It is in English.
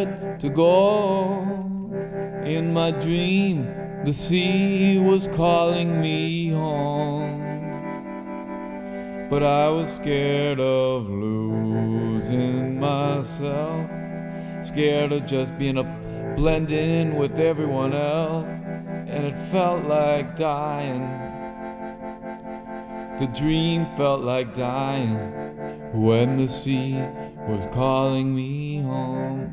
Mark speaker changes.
Speaker 1: scared to go. In my dream, the sea was calling me home. But I was scared of losing myself, scared of just being blending in with everyone else, and it felt like dying. The dream felt like dying when the sea was calling me home.